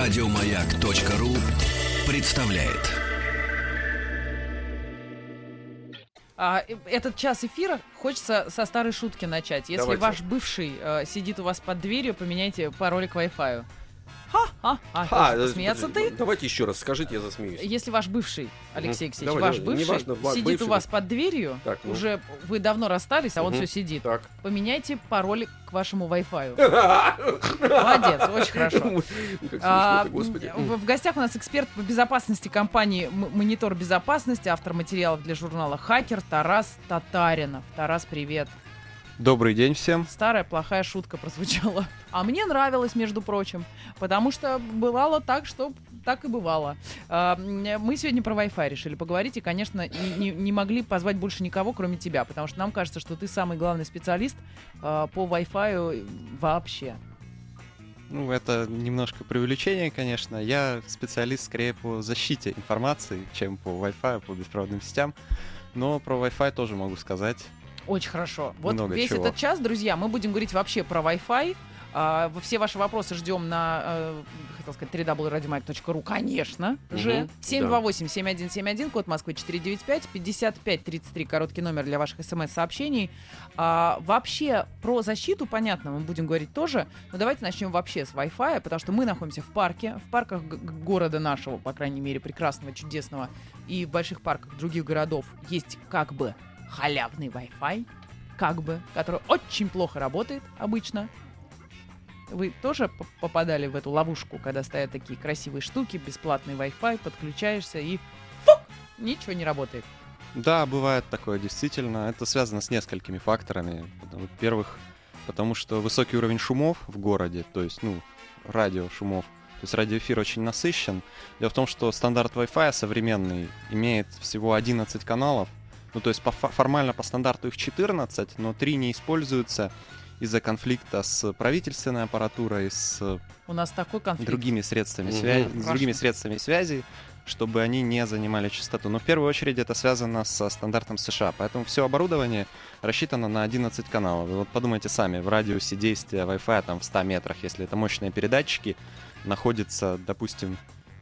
Радиомаяк.ру представляет. Этот час эфира хочется со старой шутки начать. Если Давайте. ваш бывший сидит у вас под дверью, поменяйте пароль к Wi-Fi. Смеяться ты? Давайте еще раз скажите, я засмеюсь. Если ваш бывший, Алексей Алексеевич, Давай, ваш бывший неважно, сидит бывший, у вас под дверью, Так, ну. уже вы давно расстались, а он все сидит. Так. Поменяйте пароль к вашему Wi-Fi. Молодец, очень хорошо. Как смешно-то, господи. В гостях у нас эксперт по безопасности компании «Монитор безопасности», автор материалов для журнала «Хакер» Тарас Татаринов. Тарас, привет. Добрый день всем. Старая плохая шутка прозвучала. А мне нравилось, между прочим, потому что бывало так, что так и бывало. Мы сегодня про Wi-Fi решили поговорить, и, конечно, не могли позвать больше никого, кроме тебя, потому что нам кажется, что ты самый главный специалист по Wi-Fi вообще. Ну, это немножко преувеличение, конечно. Я специалист скорее по защите информации, чем по Wi-Fi, по беспроводным сетям. Но про Wi-Fi тоже могу сказать. Очень хорошо. Вот Много весь чего. этот час, друзья, мы будем говорить вообще про Wi-Fi. Все ваши вопросы ждем на, хотел сказать, www.radiomayak.ru, конечно же. 728-7171, код Москвы 495, 5533, короткий номер для ваших смс-сообщений. Вообще про защиту, понятно, мы будем говорить тоже, но давайте начнем вообще с Wi-Fi, потому что мы находимся в парке, в парках города нашего, по крайней мере, прекрасного, чудесного, и в больших парках других городов есть как бы халявный Wi-Fi, который очень плохо работает обычно. Вы тоже попадали в эту ловушку, когда стоят такие красивые штуки, бесплатный Wi-Fi, подключаешься и ничего не работает? Да, бывает такое, действительно. Это связано с несколькими факторами. Во-первых, потому что высокий уровень шумов в городе, то есть, радиошумов, то есть радиоэфир очень насыщен. Дело в том, что стандарт Wi-Fi современный имеет всего 11 каналов. То есть формально по стандарту их 14, но 3 не используются из-за конфликта с правительственной аппаратурой, с У нас такой конфликт. другими средствами связи, чтобы они не занимали частоту. Но в первую очередь это связано со стандартом США. Поэтому все оборудование рассчитано на 11 каналов. И вот подумайте сами, в радиусе действия Wi-Fi там в 100 метрах, если это мощные передатчики, находится, допустим,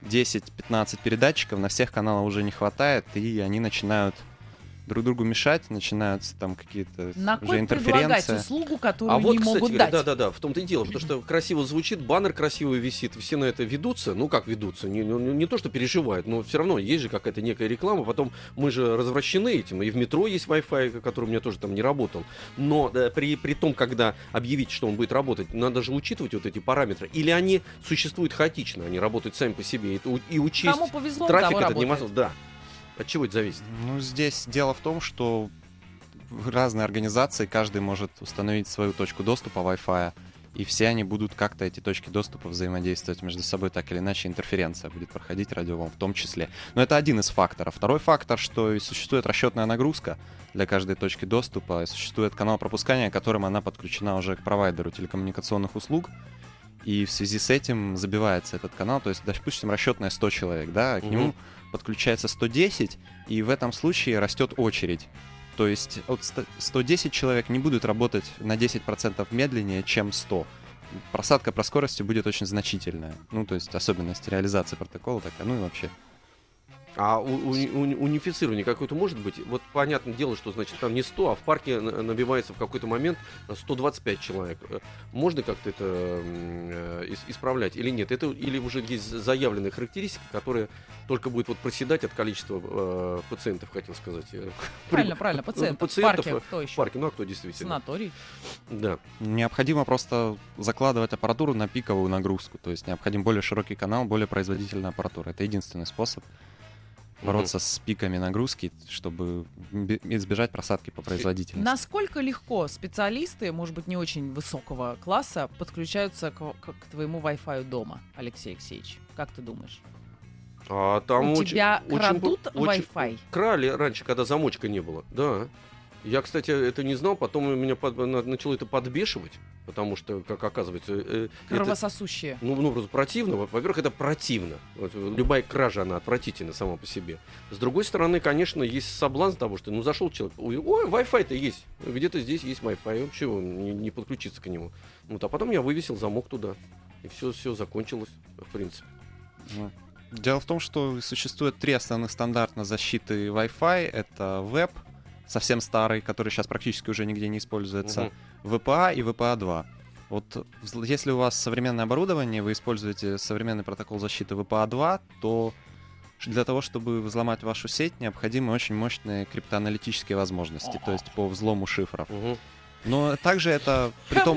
10-15 передатчиков, на всех каналов уже не хватает, и они начинают друг другу мешать, начинаются там какие-то На уже кой предлагать интерференции. услугу, которую А вот, не кстати, могут дать? да, в том-то и дело, потому что красиво звучит, баннер красиво висит, все на это ведутся, как ведутся, не то, что переживают, но все равно есть же какая-то некая реклама, потом мы же развращены этим, и в метро есть Wi-Fi, который у меня тоже там не работал, но при том, когда объявить, что он будет работать, надо же учитывать вот эти параметры, или они существуют хаотично, они работают сами по себе, и учесть Кому повезло, трафик того этот не работает. может, да. От чего это зависит? Здесь дело в том, что в разные организации каждый может установить свою точку доступа Wi-Fi, и все они будут как-то эти точки доступа взаимодействовать между собой, так или иначе интерференция будет проходить радиоволн в том числе. Но это один из факторов. Второй фактор, что и существует расчетная нагрузка для каждой точки доступа, и существует канал пропускания, которым она подключена уже к провайдеру телекоммуникационных услуг, и в связи с этим забивается этот канал, то есть, допустим, расчетная 100 человек, да, к нему подключается 110, и в этом случае растет очередь. То есть от 110 человек не будут работать на 10% медленнее, чем 100. Просадка по скорости будет очень значительная. То есть особенность реализации протокола такая, и вообще. А унифицирование какое-то может быть? Вот понятное дело, что значит там не 100, а в парке набивается в какой-то момент 125 человек. Можно как-то это исправлять или нет? Это или уже есть заявленные характеристики, которые только будут проседать от количества пациентов, хотел сказать. Правильно, пациентов. В парке кто еще? В парке, а кто действительно? Санаторий. Да. Необходимо просто закладывать аппаратуру на пиковую нагрузку. То есть необходим более широкий канал, более производительная аппаратура. Это единственный способ бороться с пиками нагрузки, чтобы избежать просадки по производительности. Насколько легко специалисты, может быть, не очень высокого класса, подключаются к твоему Wi-Fi дома, Алексей Алексеевич? Как ты думаешь? Там У тебя крадут Wi-Fi? Крали раньше, когда замочка не было, да. Я, кстати, это не знал, потом меня начало это подбешивать, потому что, как оказывается... Кровососущие. Просто противно. Во-первых, это противно. Любая кража, она отвратительна сама по себе. С другой стороны, конечно, есть соблазн того, что зашел человек, ой, Wi-Fi-то есть, где-то здесь есть Wi-Fi, чего не подключиться к нему. А потом я вывесил замок туда, и все закончилось, в принципе. Дело в том, что существует 3 основных стандарта защиты Wi-Fi. Это Web, совсем старый, который сейчас практически уже нигде не используется, VPA и VPA2. Вот если у вас современное оборудование, вы используете современный протокол защиты VPA2, то для того, чтобы взломать вашу сеть, необходимы очень мощные криптоаналитические возможности, то есть по взлому шифров. Но также это при том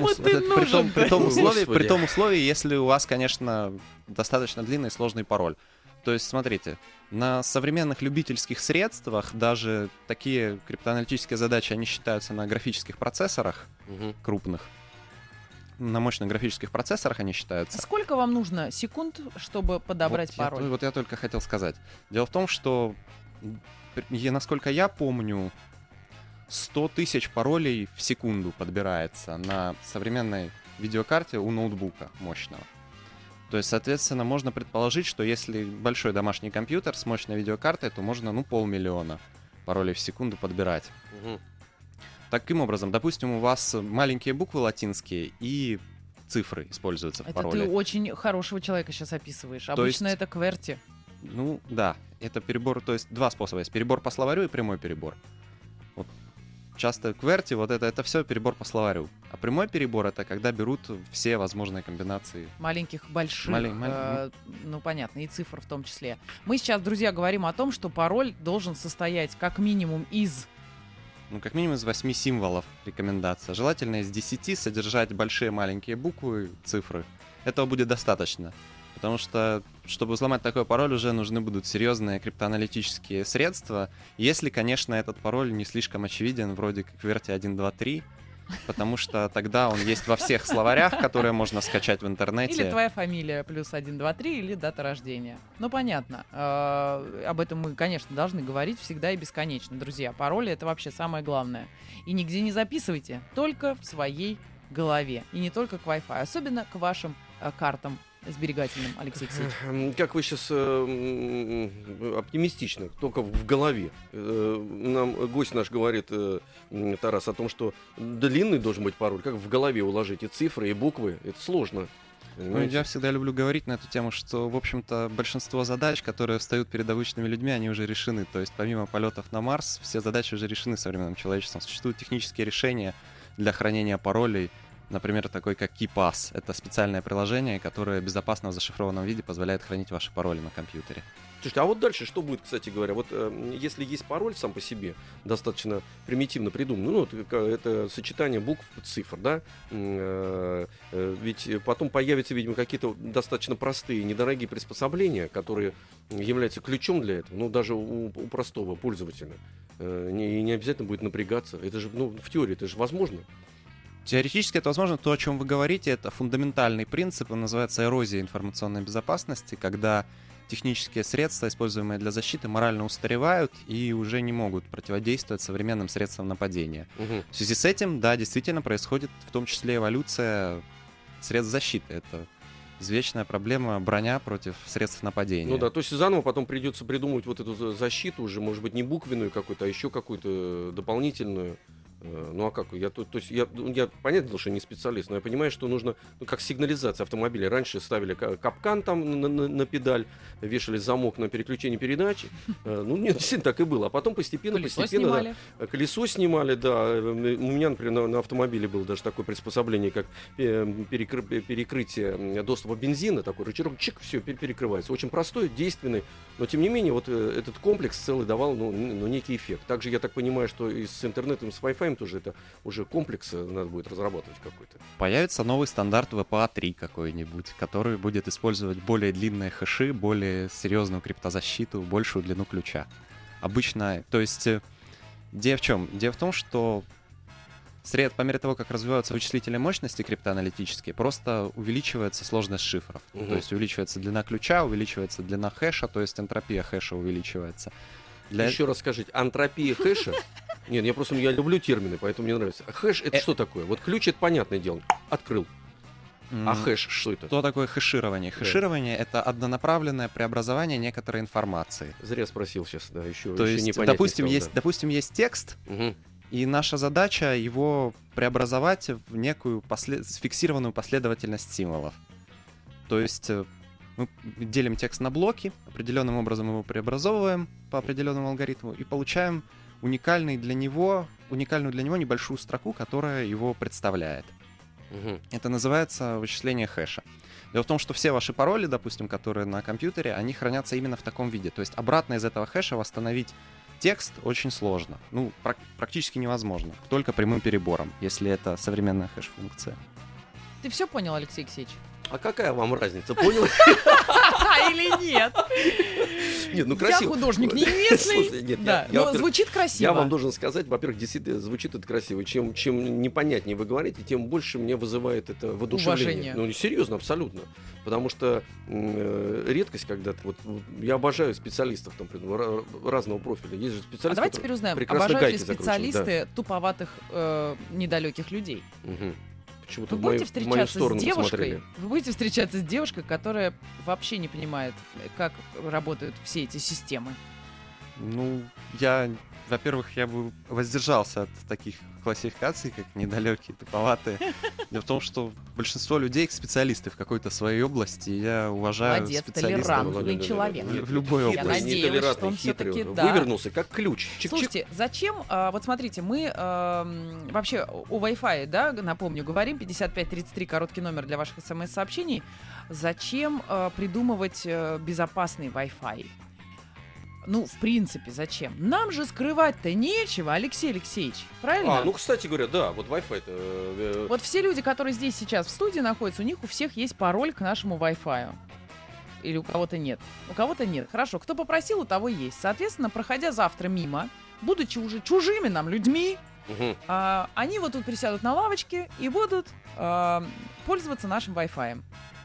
условии, если у вас, конечно, достаточно длинный и сложный пароль. То есть, смотрите, на современных любительских средствах даже такие криптоаналитические задачи, они считаются на графических процессорах крупных. На мощных графических процессорах они считаются. Сколько вам нужно секунд, чтобы подобрать пароль? Вот я только хотел сказать. Дело в том, что, насколько я помню, 100 тысяч паролей в секунду подбирается на современной видеокарте у ноутбука мощного. То есть, соответственно, можно предположить, что если большой домашний компьютер с мощной видеокартой, то можно, 500 000 паролей в секунду подбирать. Таким образом, допустим, у вас маленькие буквы латинские и цифры используются в пароле. Это ты очень хорошего человека сейчас описываешь. Обычно это QWERTY. Да, это перебор, то есть 2 способа есть. Перебор по словарю и прямой перебор. Вот часто QWERTY, это все перебор по словарю. А прямой перебор — это когда берут все возможные комбинации. Маленьких, больших, понятно, и цифр в том числе. Мы сейчас, друзья, говорим о том, что пароль должен состоять как минимум из... как минимум из 8 символов рекомендация. Желательно из 10 содержать большие маленькие буквы, цифры. Этого будет достаточно. Потому что, чтобы взломать такой пароль, уже нужны будут серьезные криптоаналитические средства. Если, конечно, этот пароль не слишком очевиден, вроде как QWERTY 123, потому что тогда он есть во всех словарях, которые можно скачать в интернете. Или твоя фамилия плюс 123, или дата рождения. Понятно. Об этом мы, конечно, должны говорить всегда и бесконечно. Друзья, пароли — это вообще самое главное. И нигде не записывайте, только в своей голове. И не только к Wi-Fi, особенно к вашим картам сберегательным, Алексей Алексеевич. Как вы сейчас оптимистично, только в голове. Нам гость наш говорит, Тарас, о том, что длинный должен быть пароль. Как в голове уложить и цифры, и буквы? Это сложно. Я всегда люблю говорить на эту тему, что, в общем-то, большинство задач, которые встают перед обычными людьми, они уже решены. То есть, помимо полетов на Марс, все задачи уже решены современным человечеством. Существуют технические решения для хранения паролей. Например, такой как KeePass. Это специальное приложение, которое безопасно в зашифрованном виде позволяет хранить ваши пароли на компьютере. Слушайте, а вот дальше что будет, кстати говоря? Вот если есть пароль сам по себе, достаточно примитивно придуман, это сочетание букв, цифр, да? Ведь потом появятся, видимо, какие-то достаточно простые, недорогие приспособления, которые являются ключом для этого, даже у простого пользователя. Не обязательно будет напрягаться. Это же, в теории, это же возможно. Теоретически это возможно. То, о чем вы говорите, это фундаментальный принцип, он называется эрозия информационной безопасности, когда технические средства, используемые для защиты, морально устаревают и уже не могут противодействовать современным средствам нападения. В связи с этим, да, действительно происходит в том числе эволюция средств защиты. Это извечная проблема броня против средств нападения. То есть заново потом придется придумывать вот эту защиту уже, может быть, не буквенную какую-то, а еще какую-то дополнительную. А как? Я понятно, что я не специалист, но я понимаю, что нужно, как сигнализация автомобиля. Раньше ставили капкан там на педаль, вешали замок на переключение передач. Нет, действительно так и было. А потом постепенно колесо снимали, да. У меня, например, на автомобиле было даже такое приспособление, как перекрытие доступа бензина, такой рычажок, чик, все перекрывается. Очень простой, действенный, но тем не менее вот этот комплекс целый давал некий эффект. Также я так понимаю, что и с интернетом, с Wi-Fi тоже это уже комплекс надо будет разрабатывать какой-то. Появится новый стандарт VPA3 какой-нибудь, который будет использовать более длинные хэши, более серьезную криптозащиту, большую длину ключа. Обычно, то есть, идея в чем? Идея в том, что по мере того, как развиваются вычислительные мощности криптоаналитические, просто увеличивается сложность шифров. То есть увеличивается длина ключа, увеличивается длина хэша, то есть энтропия хэша увеличивается. Еще раз скажите, энтропия хэша? Нет, я люблю термины, поэтому мне нравится. Хэш — это что такое? Вот ключ — это понятное дело. Открыл. А хэш что это? Что такое хэширование? Хэширование — это однонаправленное преобразование некоторой информации. Зря спросил сейчас, да, еще То есть, допустим, есть текст, и наша задача его преобразовать в некую фиксированную последовательность символов. То есть Мы делим текст на блоки, определенным образом его преобразовываем по определенному алгоритму и получаем уникальную для него небольшую строку, которая его представляет. Это называется вычисление хэша. Дело в том, что все ваши пароли, допустим, которые на компьютере, они хранятся именно в таком виде. То есть обратно из этого хэша восстановить текст очень сложно. Ну, практически невозможно. Только прямым перебором, если это современная хэш-функция. Ты все понял, Алексей Алексеевич? А какая вам разница, понял? Или нет? Нет, ну красиво. Я художник неизвестный. Да, но звучит красиво. Я вам должен сказать, во-первых, действительно звучит это красиво. Чем непонятнее вы говорите, тем больше мне вызывает это воодушевление. Ну, серьезно, абсолютно. Потому что редкость когда-то... Вот, я обожаю специалистов там, разного профиля. Есть же специалисты, давайте теперь узнаем, обожают ли специалисты туповатых, недалеких людей? Почему-то Вы будете встречаться с девушкой? посмотрели. Вы будете встречаться с девушкой, которая вообще не понимает, как работают все эти системы? Ну, во-первых, я бы воздержался от таких классификаций, как недалекие, туповатые. Дело в том, что большинство людей специалисты в какой-то своей области. Я уважаю молодец, специалистов. толерантный человек. В любой Я области. надеялась, что он всё-таки, да. Вывернулся, как ключ. Чик-чик. Слушайте, зачем, вот смотрите, мы вообще о Wi-Fi, да, напомню, говорим, 5533, короткий номер для ваших смс-сообщений. Зачем придумывать безопасный Wi-Fi? Ну, в принципе, зачем? Нам же скрывать-то нечего, Алексей Алексеевич, правильно? Ну, кстати говоря, да, вот Wi-Fi-то... Вот все люди, которые здесь сейчас в студии находятся, у них у всех есть пароль к нашему Wi-Fi. Или у кого-то нет? У кого-то нет. Хорошо, кто попросил, у того есть. Соответственно, проходя завтра мимо, будучи уже чужими нам людьми, они вот тут присядут на лавочке и будут пользоваться нашим Wi-Fi.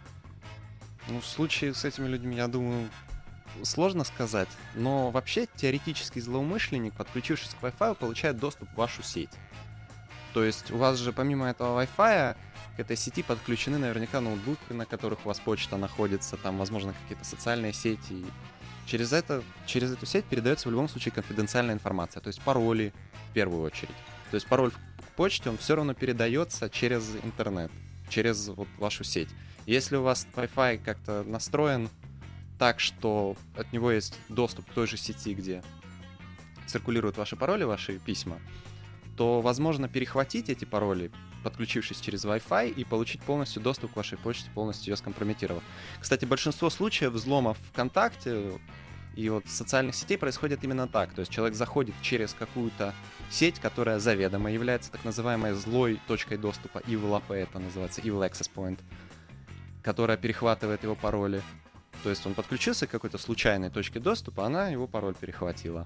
Ну, в случае с этими людьми, я думаю, сложно сказать, но вообще теоретический злоумышленник, подключившись к Wi-Fi, получает доступ в вашу сеть. То есть у вас же помимо этого Wi-Fi к этой сети подключены наверняка ноутбуки, на которых у вас почта находится, там, возможно, какие-то социальные сети. И через эту сеть передается в любом случае конфиденциальная информация, то есть пароли в первую очередь. То есть пароль к почте, он все равно передается через интернет, через вот вашу сеть. Если у вас Wi-Fi как-то настроен так, что от него есть доступ к той же сети, где циркулируют ваши пароли, ваши письма, то возможно перехватить эти пароли, подключившись через Wi-Fi, и получить полностью доступ к вашей почте, полностью ее скомпрометировав. Кстати, большинство случаев взломов ВКонтакте и вот социальных сетей происходит именно так. То есть человек заходит через какую-то сеть, которая заведомо является так называемой злой точкой доступа, Evil AP, это называется Evil Access Point, которая перехватывает его пароли. То есть он подключился к какой-то случайной точке доступа, она его пароль перехватила.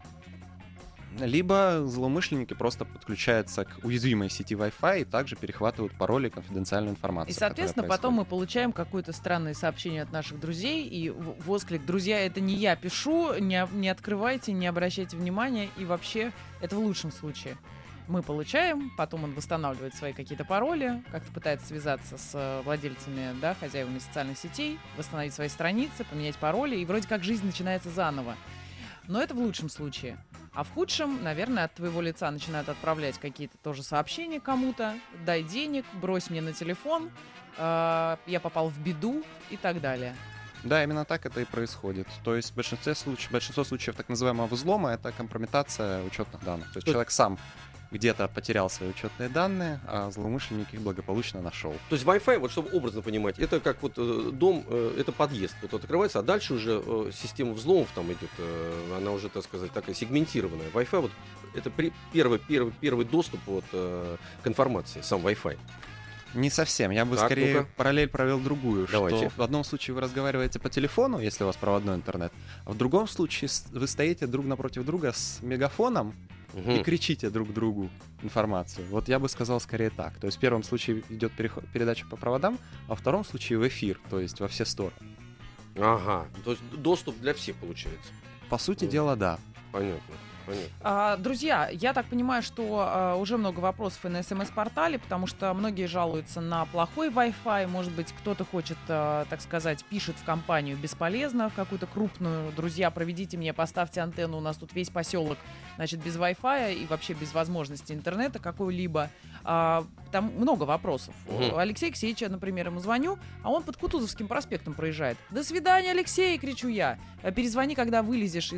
Либо злоумышленники просто подключаются к уязвимой сети Wi-Fi и также перехватывают пароли и конфиденциальную информацию. И, соответственно, потом мы получаем какое-то странное сообщение от наших друзей и восклик: «Друзья, это не я пишу, не открывайте, не обращайте внимания». И вообще, это в лучшем случае. Мы получаем, потом он восстанавливает свои какие-то пароли, как-то пытается связаться с владельцами, да, хозяевами социальных сетей, восстановить свои страницы, поменять пароли, и вроде как жизнь начинается заново. Но это в лучшем случае. А в худшем, наверное, от твоего лица начинают отправлять какие-то тоже сообщения кому-то: дай денег, брось мне на телефон, я попал в беду и так далее. Да, именно так это и происходит. То есть большинство случаев так называемого взлома — это компрометация учетных данных. То есть человек сам где-то потерял свои учетные данные, а злоумышленник их благополучно нашел. То есть Wi-Fi, вот чтобы образно понимать, это как вот дом, это подъезд, вот открывается, а дальше уже система взломов там идет, она уже, так сказать, такая сегментированная. Wi-Fi вот это первый доступ вот, к информации, сам Wi-Fi. Не совсем. Я бы Так, скорее ну-ка. параллель провел другую. Давайте. Что в одном случае вы разговариваете по телефону, если у вас проводной интернет, а в другом случае вы стоите друг напротив друга с мегафоном и кричите друг другу информацию. Вот я бы сказал скорее так. То есть в первом случае идет передача по проводам, а во втором случае в эфир, то есть во все стороны. Ага, то есть доступ для всех получается. По сути дела, да. Понятно. понятно. Друзья, я так понимаю, что уже много вопросов и на СМС-портале, потому что многие жалуются на плохой Wi-Fi. Может быть, кто-то хочет, так сказать, пишет в компанию бесполезно, в какую-то крупную. Друзья, проведите мне, поставьте антенну, у нас тут весь поселок, значит, без Wi-Fi и вообще без возможности интернета какой-либо. Там много вопросов. Алексей Алексеевич, например, ему звоню, а он под Кутузовским проспектом проезжает. До свидания, Алексей, кричу я. Перезвони, когда вылезешь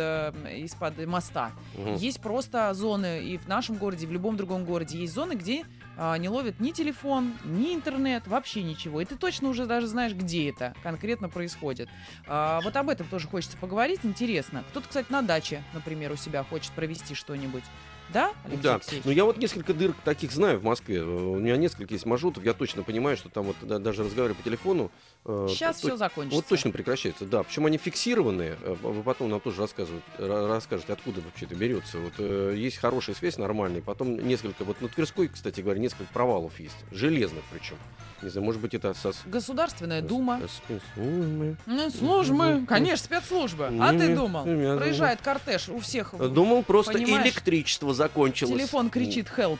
из-под моста. Есть просто зоны и в нашем городе, и в любом другом городе. Есть зоны, где не ловит ни телефон, ни интернет, вообще ничего. И ты точно уже даже знаешь, где это конкретно происходит. Вот об этом тоже хочется поговорить. Интересно. Кто-то, кстати, на даче, например, у себя хочет провести что-нибудь. Да, Алексей Да, Алексеевич? но я вот несколько дырок таких знаю в Москве. У меня несколько есть маршрутов. Я точно понимаю, что там вот даже разговаривая по телефону. Сейчас все закончится. Вот точно прекращается, да. Причем они фиксированные. Вы потом нам тоже расскажете, откуда вообще это берется. Вот есть хорошая связь нормальная. Потом несколько, вот на Тверской, кстати говоря, несколько провалов есть. Железных причем. Не знаю, может быть, это Государственная дума. Спецслужбы. Службы, конечно, спецслужбы. А ты думал? Я Проезжает кортеж у всех. думал, просто Понимаешь? электричество закончилось. Телефон кричит «help»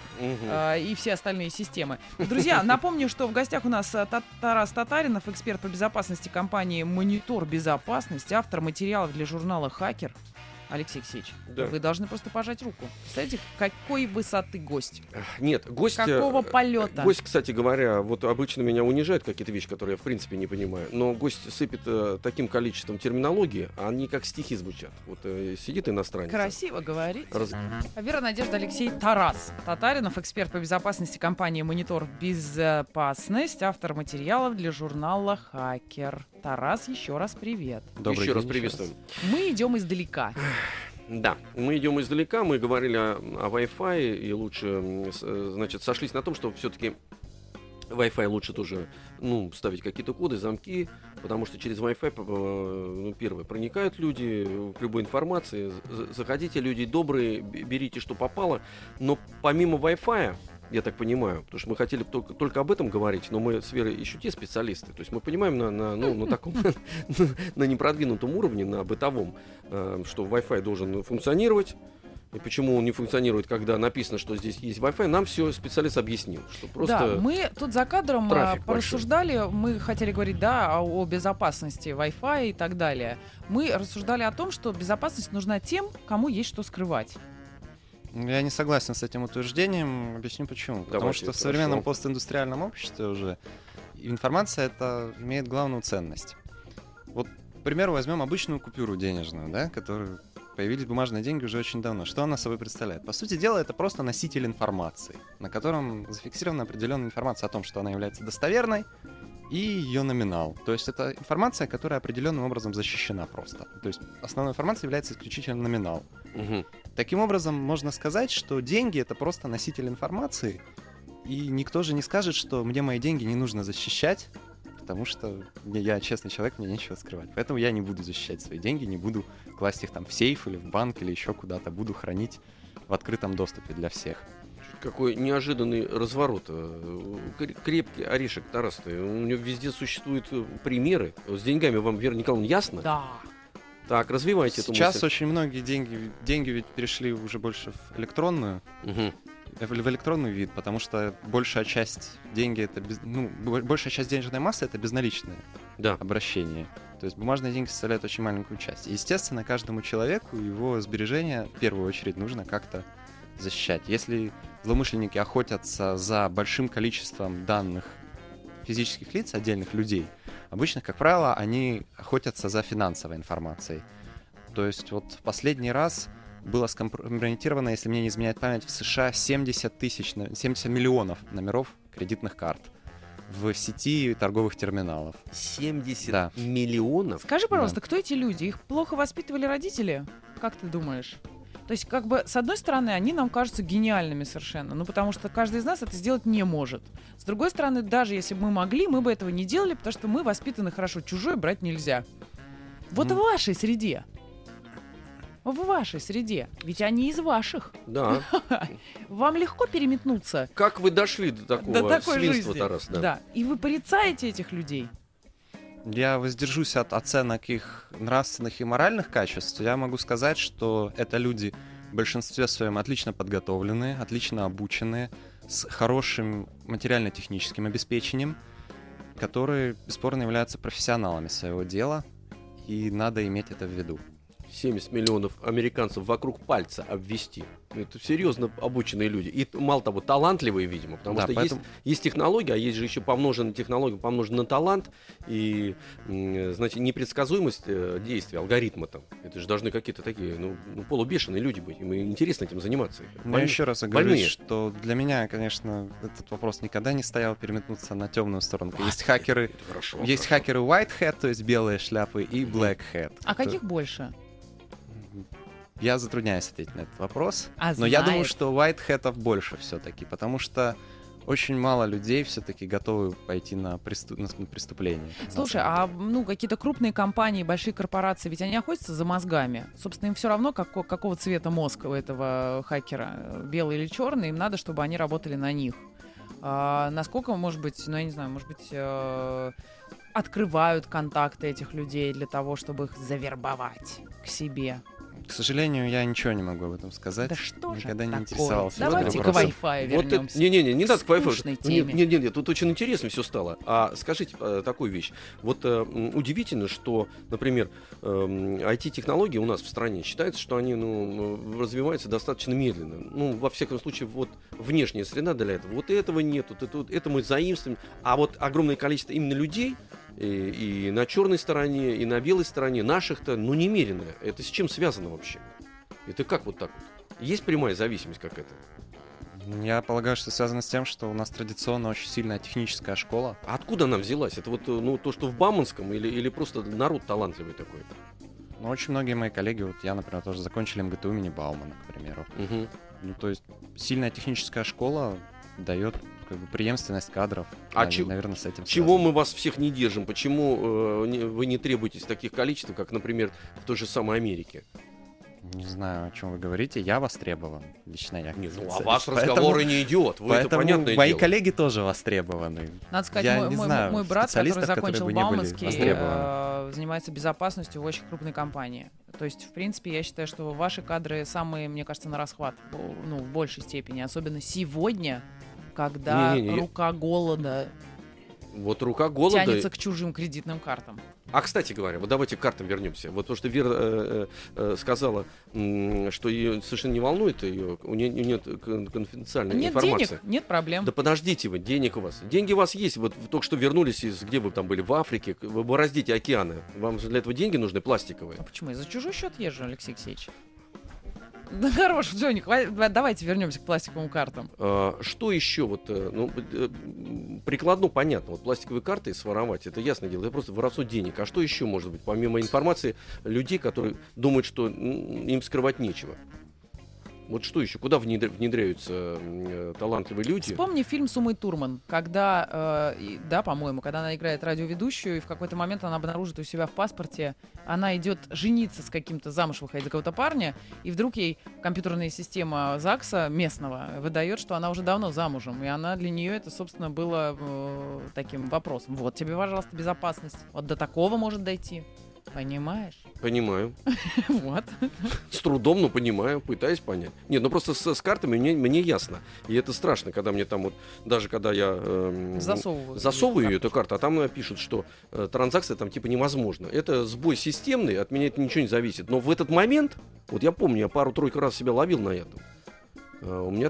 и все остальные системы. Друзья, напомню, что в гостях у нас Тарас Татаринов, эксперт по безопасности компании «Монитор безопасности», автор материалов для журнала «Хакер». Алексей Алексеевич, Да. вы должны просто пожать руку. Представляете, какой высоты гость? Нет, гость... Какого полета? Гость, кстати говоря, вот обычно меня унижает какие-то вещи, которые я в принципе не понимаю. Но гость сыпет таким количеством терминологии, а они как стихи звучат. Вот сидит иностранец. Красиво говорит. Вера Надежда Алексей Тарас Татаринов, эксперт по безопасности компании «Монитор безопасность», автор материалов для журнала «Хакер». Тарас, еще раз привет. Еще раз приветствуем. Мы идем издалека. Да, мы идем издалека, мы говорили о Wi-Fi, и лучше, значит, сошлись на том, что все-таки Wi-Fi лучше тоже, ставить какие-то коды, замки, потому что через Wi-Fi, первое, проникают люди к любой информации. Заходите, люди добрые, берите, что попало. Но помимо Wi-Fi, я так понимаю, потому что мы хотели только об этом говорить, но мы с Верой еще те специалисты. То есть мы понимаем на таком, на непродвинутом уровне, на бытовом, что Wi-Fi должен функционировать. И почему он не функционирует, когда написано, что здесь есть Wi-Fi, нам все специалист объяснил. Что просто Да, мы тут за кадром порассуждали, мы хотели говорить, о безопасности Wi-Fi и так далее. Мы рассуждали о том, что безопасность нужна тем, кому есть что скрывать. Я не согласен с этим утверждением. Объясню почему. Потому что в современном постиндустриальном обществе уже информация это имеет главную ценность. Вот, к примеру, возьмем обычную купюру денежную, да, которую появились бумажные деньги уже очень давно. Что она собой представляет? По сути дела, это просто носитель информации, на котором зафиксирована определенная информация о том, что она является достоверной, и ее номинал. То есть это информация, которая определенным образом защищена просто. То есть основной информацией является исключительно номинал. Таким образом, можно сказать, что деньги — это просто носитель информации, и никто же не скажет, что мне мои деньги не нужно защищать, потому что я честный человек, мне нечего скрывать. Поэтому я не буду защищать свои деньги, не буду класть их там в сейф или в банк или еще куда-то, буду хранить в открытом доступе для всех. Какой неожиданный разворот. Крепкий орешек, Тарас. У него везде существуют примеры. С деньгами вам, Вера Николаевна, ясно? Да. Так, развивайте эту мысль. Сейчас очень многие деньги ведь перешли уже больше в электронную, в электронный вид, потому что большая часть деньги это большая часть денежной массы это безналичное обращение. То есть бумажные деньги составляют очень маленькую часть. И, естественно, каждому человеку его сбережения в первую очередь нужно как-то защищать. Если злоумышленники охотятся за большим количеством данных физических лиц, отдельных людей, обычно, как правило, они охотятся за финансовой информацией. То есть вот в последний раз было скомпрометировано, если мне не изменяет память, в США 70 миллионов номеров кредитных карт в сети торговых терминалов. 70 миллионов? Скажи, пожалуйста, кто эти люди? Их плохо воспитывали родители? Как ты думаешь? То есть, с одной стороны, они нам кажутся гениальными совершенно, потому что каждый из нас это сделать не может. С другой стороны, даже если бы мы могли, мы бы этого не делали, потому что мы воспитаны хорошо, чужое брать нельзя. Вот в вашей среде. В вашей среде. Ведь они из ваших. Да. Вам легко переметнуться. Как вы дошли до такого свинства, Тарас? Да. И вы порицаете этих людей. Я воздержусь от оценок их нравственных и моральных качеств. Я могу сказать, что это люди в большинстве своем отлично подготовленные, отлично обученные, с хорошим материально-техническим обеспечением, которые, бесспорно, являются профессионалами своего дела, и надо иметь это в виду. 70 миллионов американцев вокруг пальца обвести. Это серьезно обученные люди. И мало того, талантливые, видимо. Потому что поэтому... есть технология, а есть же еще помноженная технология, помноженный на талант. И, значит, непредсказуемость действия, алгоритма там. Это же должны какие-то такие, полубешеные люди быть. Им интересно этим заниматься. Но еще раз оговорюсь, что для меня, конечно, этот вопрос никогда не стоял переметнуться на темную сторону. Есть хакеры, хакеры white hat, то есть белые шляпы, и black hat. А каких больше? Я затрудняюсь ответить на этот вопрос, но я думаю, что white hat'ов больше все-таки, потому что очень мало людей все-таки готовы пойти на преступление. Слушай, а какие-то крупные компании, большие корпорации, ведь они охотятся за мозгами. Собственно, им все равно, какого цвета мозг у этого хакера, белый или черный, им надо, чтобы они работали на них. Насколько, может быть, я не знаю, может быть, открывают контакты этих людей для того, чтобы их завербовать к себе? К сожалению, я ничего не могу об этом сказать. Да что Никогда же не интересовался. Давайте к Wi-Fi вернемся. Не надо к Wi-Fi. Не, тут очень интересно все стало. А скажите такую вещь. Вот удивительно, что, например, IT-технологии у нас в стране считается, что они развиваются достаточно медленно. Во всяком случае, вот внешняя среда для этого. Вот этого нет, это мы заимствуем. А вот огромное количество именно людей, и на черной стороне, и на белой стороне наших-то, немерено. Это с чем связано вообще? Это как вот так вот? Есть прямая зависимость какая-то? Я полагаю, что связано с тем, что у нас традиционно очень сильная техническая школа. А откуда она взялась? Это вот то, что в Бауманском, или просто народ талантливый такой? Очень многие мои коллеги, я, например, тоже закончили МГТУ имени Баумана, к примеру. Угу. То есть сильная техническая школа дает преемственность кадров. Наверное, с этим чего мы вас всех не держим? Почему вы не требуетесь таких количеств, как, например, в той же самой Америке? Не знаю, о чем вы говорите. Я востребован. Лично я. О вас разговор и не идет. Это понятное мои дело. коллеги тоже востребованы. Надо сказать, мой брат, который закончил Бауманский, занимается безопасностью в очень крупной компании. То есть, в принципе, я считаю, что ваши кадры самые, мне кажется, на расхват. В большей степени. Особенно сегодня, когда рука голода тянется к чужим кредитным картам. А, кстати говоря, вот давайте к картам вернемся. Вот то, что Вера сказала, что ее совершенно не волнует, у нее нет конфиденциальной информации. Нет денег, нет проблем. Да подождите вы, денег у вас. Деньги у вас есть. Вот вы только что вернулись где вы там были, в Африке. Вы бороздите океаны. Вам же для этого деньги нужны пластиковые. А почему? Я за чужой счет езжу, Алексей Алексеевич. Да хорош, все, не хватит. Давайте вернемся к пластиковым картам. Что еще? Прикладно понятно. Вот пластиковые карты своровать, это ясное дело, это просто воровство денег. А что еще может быть, помимо информации людей, которые думают, что им скрывать нечего? Вот что еще? Куда внедряются талантливые люди? Вспомни фильм с Умой Турман, когда, по-моему, когда она играет радиоведущую, и в какой-то момент она обнаружит у себя в паспорте, она идет жениться с каким-то, замуж выходить за какого-то парня, и вдруг ей компьютерная система ЗАГСа местного выдает, что она уже давно замужем, и она для нее это, собственно, было таким вопросом. Вот тебе, пожалуйста, безопасность. Вот до такого может дойти. Понимаешь? Понимаю. Вот. С трудом, но понимаю, пытаюсь понять. Нет, просто с картами мне ясно. И это страшно, когда мне там даже когда я засовываю эту карту, а там пишут, что транзакция там типа невозможна. Это сбой системный, от меня это ничего не зависит. Но в этот момент, я помню, я пару-тройку раз себя ловил на этом. У меня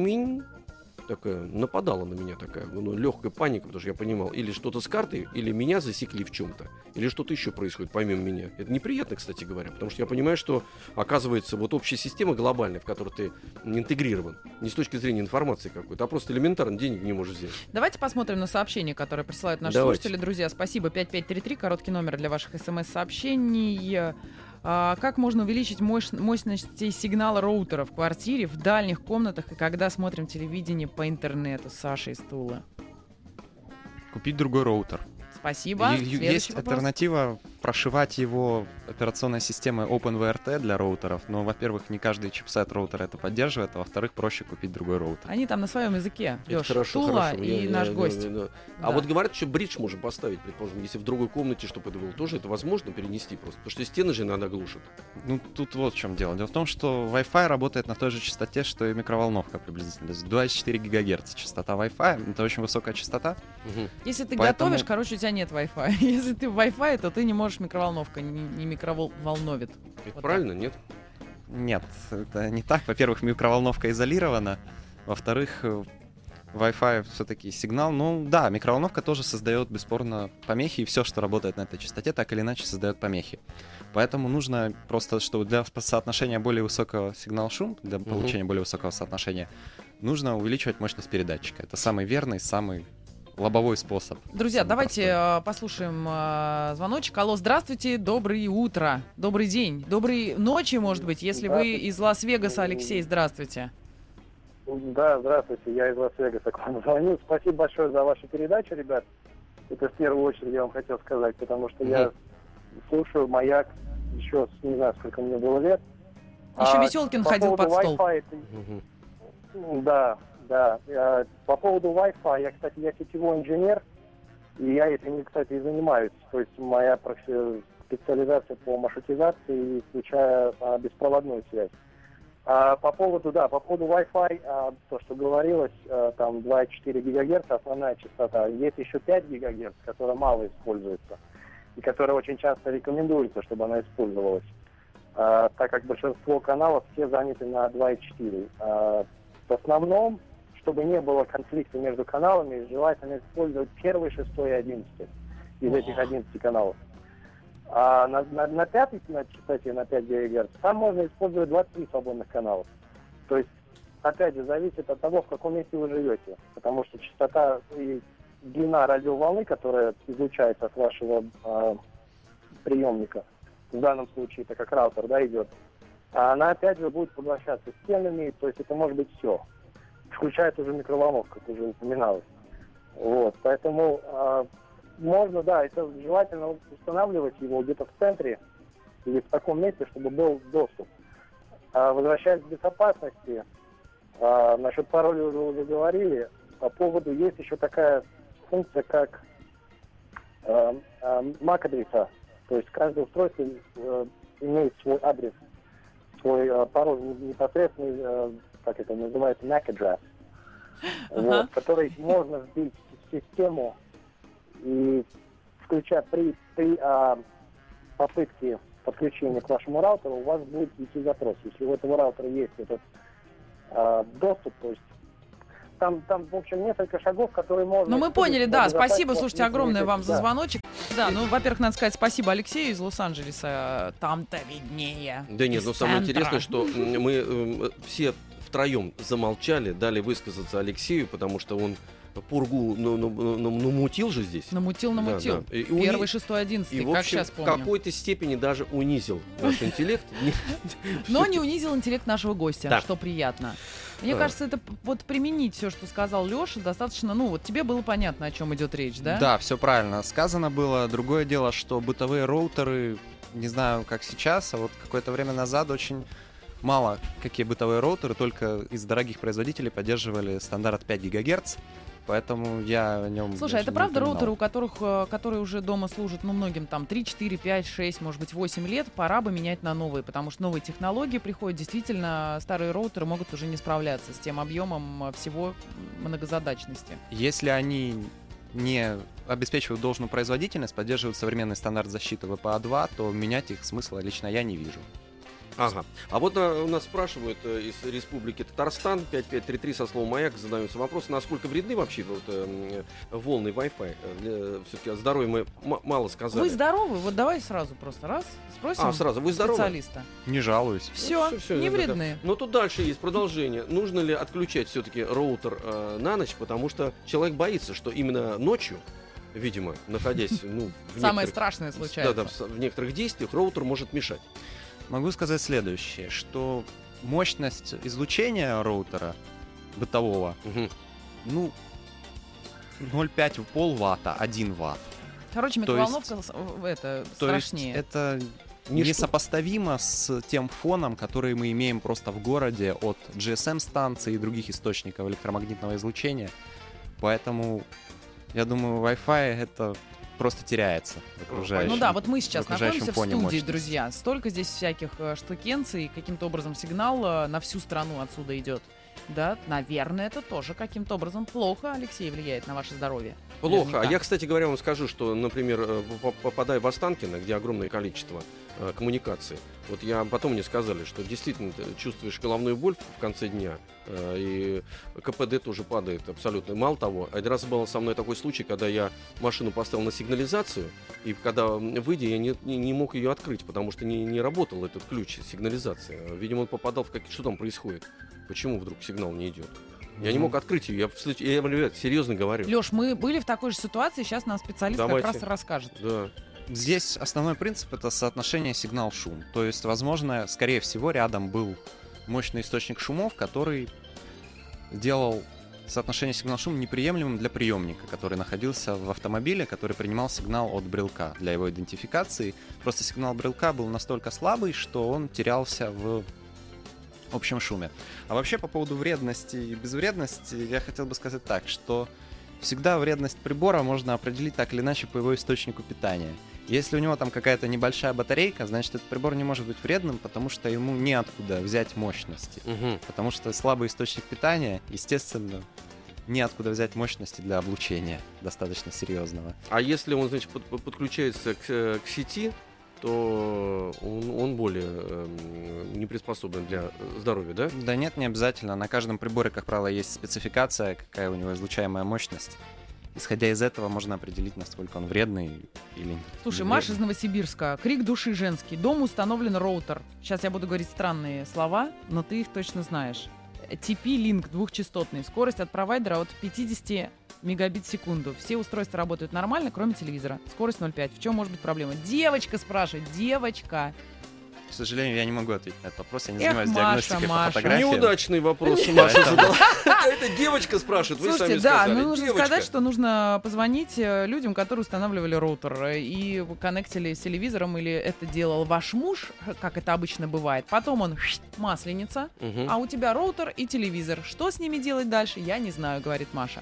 такая нападала на меня такая легкая паника, потому что я понимал, или что-то с картой, или меня засекли в чем-то, или что-то еще происходит помимо меня. Это неприятно, кстати говоря, потому что я понимаю, что оказывается общая система глобальная, в которой ты интегрирован, не с точки зрения информации какой-то, а просто элементарно денег не можешь взять. Давайте посмотрим на сообщения, которые присылают наши слушатели, друзья. Спасибо, 5533, короткий номер для ваших смс-сообщений. Как можно увеличить мощности сигнала роутера в квартире, в дальних комнатах и когда смотрим телевидение по интернету? Саша из Тулы. Купить другой роутер. Спасибо. Есть альтернатива прошивать его операционной системой OpenVRT для роутеров, но, во-первых, не каждый чипсет роутера это поддерживает, а во-вторых, проще купить другой роутер. Они там на своем языке. Это Лёш, хорошо, Тула хорошо. и наш гость. А Да. вот говорят, что бридж можно поставить, предположим, если в другой комнате, чтобы это было. Тоже это возможно перенести просто? Потому что стены же иногда глушат. Ну, тут вот в чем дело. Дело в том, что Wi-Fi работает на той же частоте, что и микроволновка приблизительно. То есть 24 ГГц частота Wi-Fi. Это очень высокая частота. Мгм. Если ты Поэтому- готовишь, короче, у тебя нет Wi-Fi. Если ты в Wi-Fi, то ты не можешь микроволновка, не микроволновит. Это Вот правильно, нет? Нет, это не так. Во-первых, микроволновка изолирована. Во-вторых, Wi-Fi все-таки сигнал. Ну да, микроволновка тоже создает бесспорно помехи, и все, что работает на этой частоте, так или иначе создает помехи. Поэтому нужно просто, чтобы для соотношения более высокого сигнал-шум, для получения более высокого соотношения, нужно увеличивать мощность передатчика. Это самый верный, самый лобовой способ. Друзья, Самый давайте простой. послушаем звоночек. Алло, здравствуйте, доброе утро, добрый день, доброй ночи, может быть, если вы из Лас-Вегаса, Алексей, здравствуйте. Да, здравствуйте, я из Лас-Вегаса к вам звоню. Спасибо большое за вашу передачу, ребят. Это в первую очередь я вам хотел сказать, потому что я слушаю «Маяк» еще, не знаю, сколько мне было лет. Еще Веселкин по ходил поводу под стол. Wi-Fi, Да. По поводу Wi-Fi, кстати, я сетевой инженер, и я этим, кстати, и занимаюсь. То есть моя специализация по маршрутизации, включая беспроводную связь. По поводу Wi-Fi, то, что говорилось, там 2,4 ГГц основная частота. Есть еще 5 ГГц, которая мало используется, и которая очень часто рекомендуется, чтобы она использовалась. Так как большинство каналов все заняты на 2,4. В основном, чтобы не было конфликта между каналами, желательно использовать первый, 6 и 11 из этих 11 каналов. А на пятой частоте, на 5 ГГц, там можно использовать 23 свободных каналов. То есть, опять же, зависит от того, в каком месте вы живете. Потому что частота и длина радиоволны, которая излучается от вашего приемника, в данном случае это как раутер, да, идет, она опять же будет поглощаться стенами, то есть это может быть все. Включает уже микроволновку, как уже упоминалось. Вот, поэтому можно, да, это желательно устанавливать его где-то в центре или в таком месте, чтобы был доступ. Возвращаясь к безопасности, насчет пароля уже говорили, по поводу есть еще такая функция, как MAC-адреса. То есть каждое устройство имеет свой адрес, свой пароль непосредственный, как это называется, MAC-адрес, вот, который можно вбить в систему и включая при попытке подключения к вашему раутеру, у вас будет идти запрос. Если у этого раутера есть этот доступ, то есть там, в общем, несколько шагов, которые можно... Ну, мы поняли, да. Спасибо, слушайте, ваш огромное вам за да. звоночек. Да, ну, во-первых, надо сказать спасибо Алексею из Лос-Анджелеса. Там-то виднее. Да нет, из но самое центра. интересное, что мы все втроем замолчали, дали высказаться Алексею, потому что он пургу намутил же здесь. Намутил. Да, да. И Первый, 6, 11, И, в как общем, сейчас в помню. какой-то степени даже унизил наш интеллект. Но не унизил интеллект нашего гостя, Да. что приятно. Мне Да. кажется, это вот применить все, что сказал Леша, достаточно, ну вот тебе было понятно, о чем идет речь, да? Да, все правильно сказано было. Другое дело, что бытовые роутеры, не знаю, как сейчас, а вот какое-то время назад очень мало какие бытовые роутеры, только из дорогих производителей поддерживали стандарт 5 ГГц. Поэтому я о нем. Слушай, а это правда роутеры, у которых, которые уже дома служат, ну, многим там 3, 4, 5, 6, может быть, 8 лет, пора бы менять на новые, потому что новые технологии приходят, действительно, старые роутеры могут уже не справляться с тем объемом всего многозадачности. Если они не обеспечивают должную производительность, поддерживают современный стандарт защиты VPA2, то менять их смысла лично я не вижу. Ага. А вот у нас спрашивают из Республики Татарстан, 5533 со словом «Маяк», задаются вопросы, насколько вредны вообще волны Wi-Fi. Все-таки о здоровье мы мало сказали. Вы здоровы? Вот давай сразу просто раз спросим сразу, вы здоровы? специалиста. Не жалуюсь. Все, не да, да. вредны. Но тут дальше есть продолжение. Нужно ли отключать все-таки роутер на ночь, потому что человек боится, что именно ночью, видимо, находясь в Самое некоторых- страшное случается. Да, в некоторых действиях роутер может мешать. Могу сказать следующее, что мощность излучения роутера бытового, Мгм. 0,5 в полватта, 1 ватт. Короче, То есть- микроволновка это То есть страшнее. это Ничто. несопоставимо с тем фоном, который мы имеем просто в городе от GSM-станций и других источников электромагнитного излучения. Поэтому, я думаю, Wi-Fi это просто теряется в окружающем. Ну да, вот мы сейчас в окружающем находимся в фоне студии, мощности. друзья. Столько здесь всяких штукенций, каким-то образом сигнал на всю страну отсюда идет. Да, наверное, это тоже каким-то образом плохо, Алексей, влияет на ваше здоровье. Плохо. А Наверняка. я, кстати говоря, вам скажу, что, например, попадая в Останкино, где огромное количество коммуникаций, вот потом мне сказали, что действительно ты чувствуешь головную боль в конце дня, и КПД тоже падает абсолютно. Мало того, один раз был со мной такой случай, когда я машину поставил на сигнализацию, и когда выйдя, я не мог ее открыть, потому что не работал этот ключ сигнализации. Видимо, он попадал в какие-то... Что там происходит? Почему вдруг сигнал не идет? Я не мог открыть ее. Я ребят, серьезно говорю. Лёш, мы были в такой же ситуации, сейчас нам специалист Давайте. как раз и расскажет. Да. Здесь основной принцип — это соотношение сигнал-шум. То есть, возможно, скорее всего, рядом был мощный источник шумов, который делал соотношение сигнал-шум неприемлемым для приемника, который находился в автомобиле, который принимал сигнал от брелка для его идентификации. Просто сигнал брелка был настолько слабый, что он терялся в общем шуме. А вообще по поводу вредности и безвредности я хотел бы сказать так, что всегда вредность прибора можно определить так или иначе по его источнику питания. Если у него там какая-то небольшая батарейка, значит, этот прибор не может быть вредным, потому что ему неоткуда взять мощности. Мгм. Потому что слабый источник питания, естественно, неоткуда взять мощности для облучения достаточно серьезного. А если он, значит, подключается к сети, то он более не приспособлен для здоровья, да? Да нет, не обязательно. На каждом приборе, как правило, есть спецификация, какая у него излучаемая мощность. Исходя из этого можно определить, насколько он вредный или нет. Слушай, Блин. Маша из Новосибирска. Крик души женский. Дома установлен роутер. Сейчас я буду говорить странные слова, но ты их точно знаешь. TP-Link двухчастотный. Скорость от провайдера от 50 мегабит в секунду. Все устройства работают нормально, кроме телевизора. Скорость 0,5. В чем может быть проблема? Девочка спрашивает. Девочка. К сожалению, я не могу ответить на этот вопрос. Я не Эх, занимаюсь Маша, диагностикой по Маша. фотографиям. Неудачный вопрос Маша задала. Это девочка спрашивает, вы Слушайте, сами да, сказали. ну нужно Девочка. сказать, что нужно позвонить людям, которые устанавливали роутер и коннектили с телевизором, или это делал ваш муж, как это обычно бывает. Потом он масленица, Мгм. а у тебя роутер и телевизор. Что с ними делать дальше, я не знаю, говорит Маша.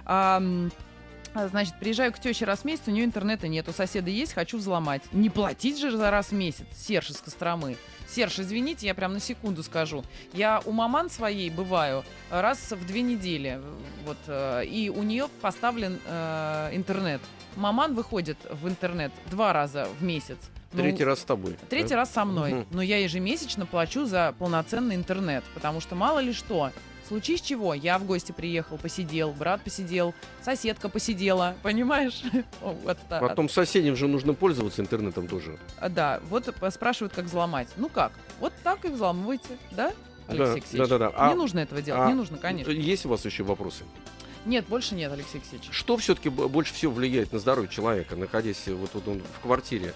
Значит, приезжаю к теще раз в месяц, у нее интернета нет, у соседа есть, хочу взломать. Не платить же за раз в месяц, Серж из Костромы. Серж, извините, я прям на секунду скажу. Я у маман своей бываю раз в 2 недели, вот, и у нее поставлен интернет. Маман выходит в интернет 2 раза в месяц. Ну, Третий раз с тобой. Третий да? раз со мной. Мгм. Но я ежемесячно плачу за полноценный интернет, потому что мало ли что. Случись чего, я в гости приехал, посидел, брат посидел, соседка посидела, понимаешь? Потом соседям же нужно пользоваться интернетом тоже. Да, вот спрашивают, как взломать. Ну как? Вот так и взламывайте, да, Алексей Алексеевич? Да. Не нужно этого делать, не нужно, конечно. Есть у вас еще вопросы? Нет, больше нет, Алексей Алексеевич. Что все-таки больше всего влияет на здоровье человека, находясь вот тут он в квартире?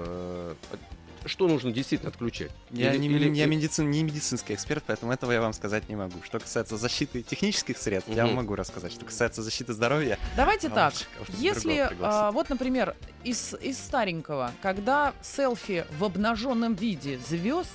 Что нужно действительно отключать? Я не Или- медицинский эксперт, поэтому этого я вам сказать не могу. Что касается защиты технических средств, я вам Мгм. могу рассказать. Что касается защиты здоровья, Давайте вам так, кого-то если, другого пригласить. вот, например, из старенького, когда селфи в обнаженном виде звезд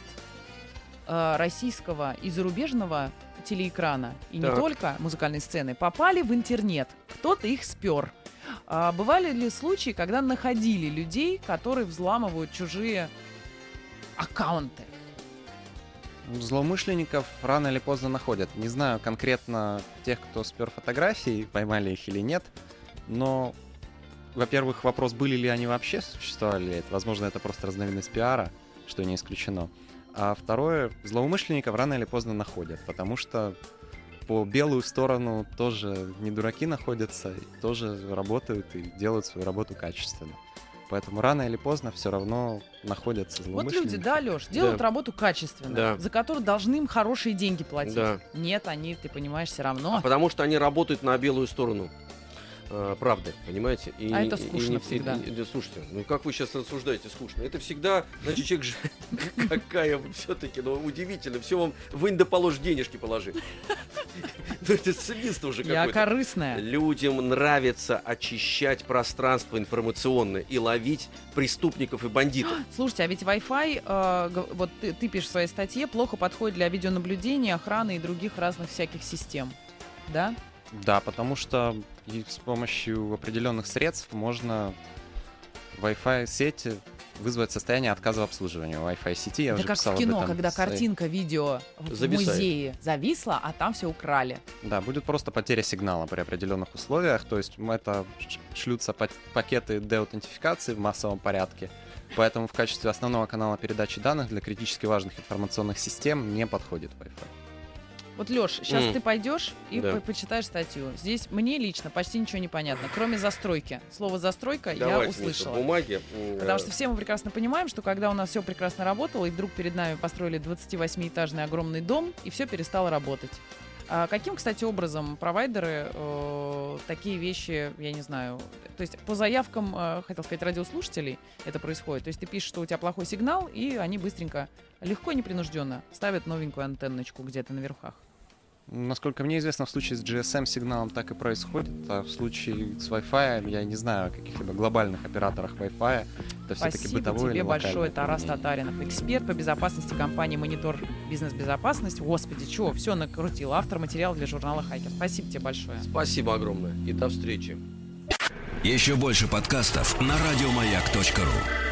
российского и зарубежного телеэкрана, и Так. не только музыкальной сцены, попали в интернет, кто-то их спер. Бывали ли случаи, когда находили людей, которые взламывают чужие аккаунты? Злоумышленников рано или поздно находят. Не знаю конкретно тех, кто спер фотографии, поймали их или нет, но, во-первых, вопрос, были ли они вообще, существовали ли это. Возможно, это просто разновидность пиара, что не исключено. А второе, злоумышленников рано или поздно находят, потому что по белую сторону тоже не дураки находятся, и тоже работают и делают свою работу качественно. Поэтому рано или поздно все равно находятся Вот злоумышленники. люди, да, Лёш, делают Да. работу качественно, Да. за которую должны им хорошие деньги платить. Да. Нет, они, ты понимаешь, все равно. Потому что они работают на белую сторону правды, понимаете? А это скучно всегда. Слушайте, ну как вы сейчас рассуждаете скучно? Это всегда, значит, человек же какая вы все-таки, ну удивительно, все вам вынь да положь, денежки положи. Это садистство уже Я какое-то. корыстная. Людям нравится очищать пространство информационное и ловить преступников и бандитов. Слушайте, а ведь Wi-Fi, вот ты пишешь в своей статье, плохо подходит для видеонаблюдения, охраны и других разных всяких систем. Да? Да, потому что с помощью определенных средств можно в Wi-Fi сети вызвать состояние отказа в обслуживании Wi-Fi сети. Я Это уже как писал в об кино, этом когда в своей- картинка видео в Зависает. музее зависла, а там все украли. Да, будет просто потеря сигнала при определенных условиях. То есть это шлются пакеты деаутентификации в массовом порядке. Поэтому в качестве основного канала передачи данных для критически важных информационных систем не подходит Wi-Fi. Вот, Лёш, сейчас ты пойдешь и Да. почитаешь статью. Здесь мне лично почти ничего не понятно, кроме застройки. Слово «застройка» я Давайте вместо услышала. бумаги. Потому что все мы прекрасно понимаем, что когда у нас все прекрасно работало, и вдруг перед нами построили 28-этажный огромный дом, и все перестало работать. А каким, кстати, образом провайдеры такие вещи, я не знаю, то есть по заявкам, хотел сказать, радиослушателей это происходит. То есть ты пишешь, что у тебя плохой сигнал, и они быстренько, легко и непринужденно ставят новенькую антенночку где-то на верхах. Насколько мне известно, в случае с GSM-сигналом так и происходит, а в случае с Wi-Fi я не знаю о каких-либо глобальных операторах Wi-Fi. Это все-таки Спасибо бытовое тебе или локальное большое, Тарас применение. Татаринов, эксперт по безопасности компании «Монитор Бизнес-безопасность». Господи, чего, все накрутил. Автор материала для журнала «Хакер». Спасибо тебе большое. Спасибо огромное. И до встречи. Еще больше подкастов на радиомаяк.ру.